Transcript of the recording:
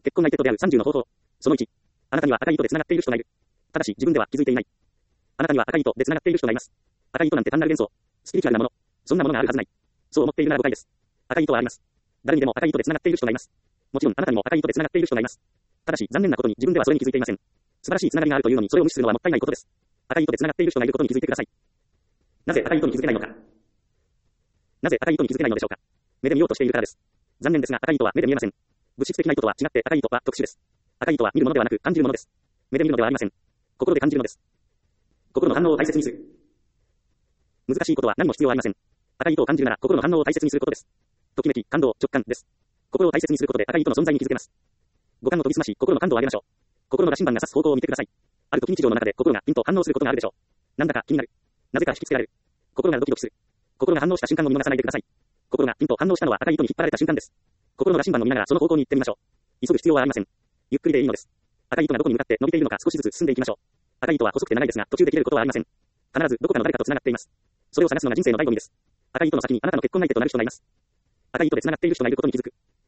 結婚相手と出会う30の方法。その1。あなたには赤い糸で繋がっている人がいる。ただし自分では気づいていない。あなたには赤い糸で繋がっている人がいます。赤い糸なんて単なる幻想。スピリチュアルなもの。そんなものがあるはずない。そう思っているなら誤解です。赤い糸はあります。誰にでも赤い糸で繋がっている人がいます。もちろんあなたにも赤い糸で繋がっている人がいます。ただし残念なことに自分ではそれに気づいていません。素晴らしい繋がりがあるというのにそれを無視するのはもったいないことです。赤い糸で繋がっている人がいることに気づいてください。なぜ赤い糸に気づけないのか。なぜ赤い糸に気づけないのでしょうか。目で見ようとしているからです。残念ですが赤い糸は目で見えません。物質的な糸とは違って赤い糸は特殊です。赤い糸は見るものではなく感じるものです。目で見るのではありません。心で感じるのです。心の反応を大切にする。難しいことは何も必要ありません。赤い糸を感じるなら心の反応を大切にすることです。ときめき、感動、直感です。心を大切にすることで赤い糸の存在に気づけます。五感を研ぎ澄まし、心の感度を上げましょう。心の羅針盤が指す方向を見てください。ある時日常の中で心がピンと反応することがあるでしょう。なんだか気になる。なぜか引きつけられる。心がドキドキする。心が反応した瞬間を見逃さないでください。心がピンと反応したのは赤い糸に引っ張られた瞬間です。心の羅針盤を見ながらその方向に行ってみましょう。急ぐ必要はありません。ゆっくりでいいのです。赤い糸がどこに向かって伸びているのか少しずつ進んでいきましょう。赤い糸は細くて長いですが途中で切れることはありません。必ずどこかの誰かと繋がっています。それを探すのが人生の醍醐味です。赤い糸の先にあなたの結婚相手となる人がいます。赤い糸で繋がっている人がいることに気づく。